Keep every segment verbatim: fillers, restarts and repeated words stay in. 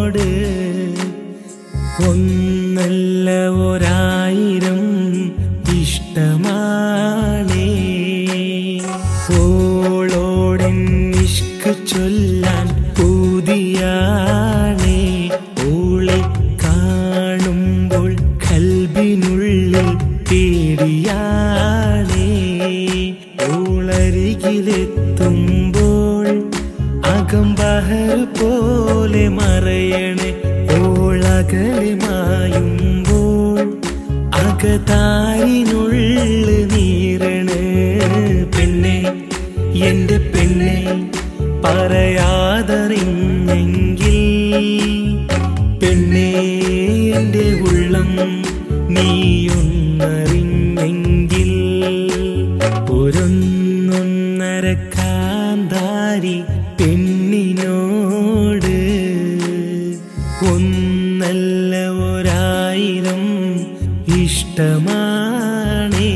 ഒന്നല്ല ഒരായിരം ഇഷ്ടമാണേ. ഓളോടൻ ഇഷ്ക് ചൊല്ലാൻ പൂതിയാണേ. ഓളെ കാണുമ്പോൾ ഖൽബിനുള്ളിൽ പേടിയാണേ. ഓളരികിലെത്തുമ്പോൾ അകം ബഹർ പോലെ മറയണേ. ഓളകലിമായുമ്പോൾ അകതാരിനുള്ളിൽ നീറണ്. പെണ്ണെ എന്റെ പെണ്ണെ പറയാതറിഞ്ഞെങ്കിൽ, പെണ്ണെ എന്റെ ഉള്ളം നീയൊന്നറിഞ്ഞെങ്കിൽ, ഒരൊന്നൊന്നര കാന്താരി പെണ്ണിനോട് ഒന്നല്ല ഒരായിരം ഇഷ്ടമാണേ.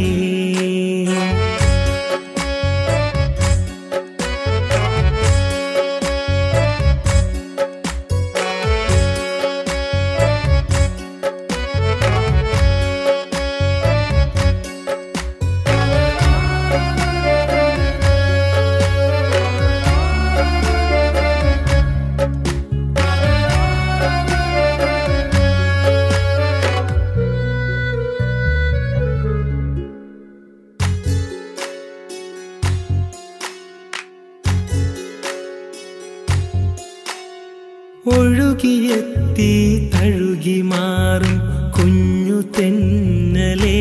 ഒഴുകിയെത്തി തഴുകി മാറും കുഞ്ഞു തെന്നലേ,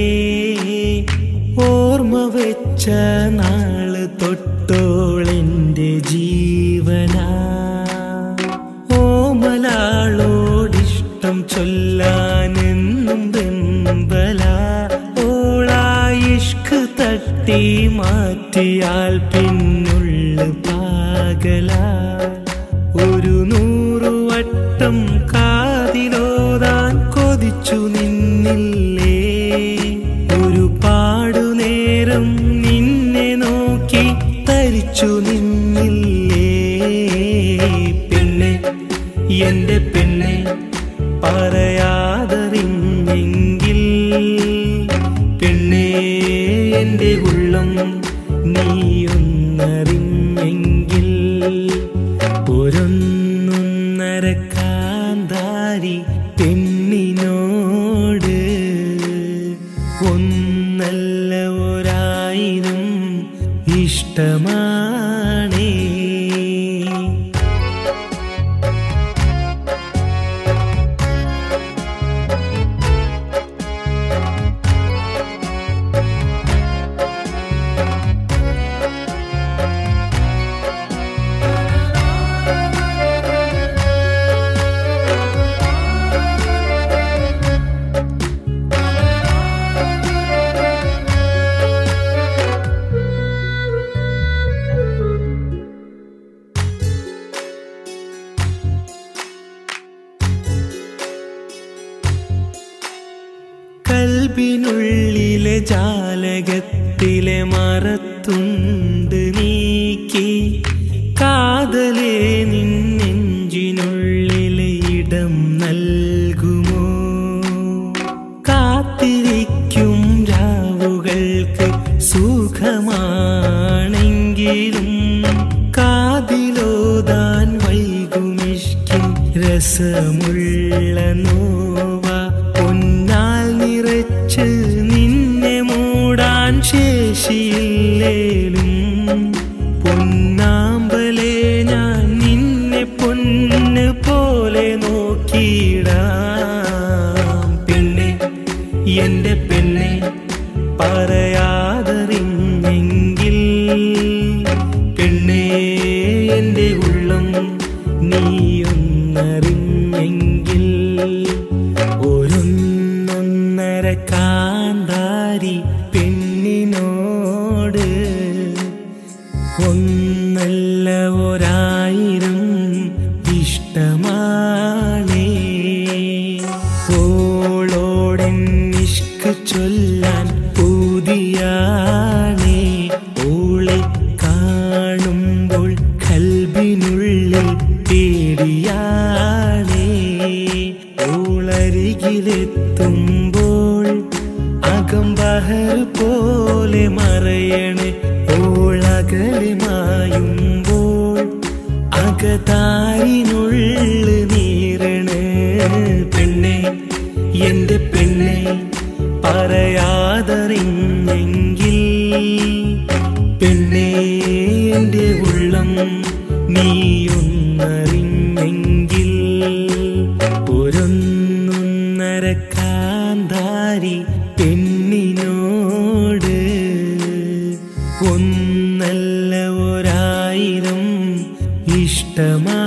ഓർമ്മ വെച്ച നാള് തൊട്ടോളെന്റെ ജീവനാ. ഓമലാളോടിഷ്ടം ചൊല്ലാനെന്നും വെമ്പല. ഓളായിഷ്ക് തട്ടി മാറ്റിയാൽ പിന്നുള്ളു പാകല. ഒരു നൂറു വട്ടം കാതിലോതാൻ കൊതിച്ചു നിന്നില്ലേ. ഒരു പാടുനേരം നിന്നെ നോക്കി തരിച്ചു നിന്നില്ലേ. പെണ്ണെ എന്റെ പെണ്ണെ പറയാതറിഞ്ഞെങ്കിൽ, പെണ്ണെ എന്റെ ഉള്ളം നീയൊന്നറിഞ്ഞെങ്കിൽ, ഒരൊന്നൊന്നര കാന്താരി പെണ്ണിനോട് ഒന്നല്ല ഒരായിരം ഇഷ്ടമാണേ. കൽബിനുള്ളിലെ ജാലകത്തിലെ മറത്തുണ്ട് നീക്കി, കാതലേ നിന്നെഞ്ചിനുള്ളിലെ ഇടം നൽകുമോ. കാത്തിരിക്കും രാവുകൾക്ക് സുഖമാണെങ്കിലും, കാതിലോതാൻ വൈകുമിഷ്കിൻ രസമുള്ള നോവ. പൊന്നാൽ നിറച്ച് നിന്നെ മൂടാൻ ശേഷിയില്ലേലും, പൊന്നാമ്പലേ ഞാൻ നിന്നെ പൊന്ന് പോലെ നോക്കിയിടാം. പെണ്ണെ എന്റെ പെണ്ണെ പറയാതറിഞ്ഞെങ്കിൽ, പെണ്ണെ എന്റെ ഉള്ളം നീയൊന്നറിഞ്ഞെങ്കിൽ, ഒരൊന്നൊന്നര കാന്താരി പെണ്ണിനോട് അരികിലെത്തുമ്പോൾ അകം ബഹർ പോലെ മറയണേ. ഓളകലെ മായുമ്പോൾ അകതാരിനുള്ളിൽ നീറണേ. പെണ്ണെ എന്റെ പെണ്ണെ പറയാതറിഞ്ഞെങ്കിൽ, പെണ്ണെ എന്റെ ഉള്ളം നീയൊന്നറിഞ്ഞെങ്കിൽ, ഒരൊന്നൊന്നര കാന്താരി പെണ്ണിനോട് ഒന്നല്ല ഒരായിരം ഇഷ്ടമാ.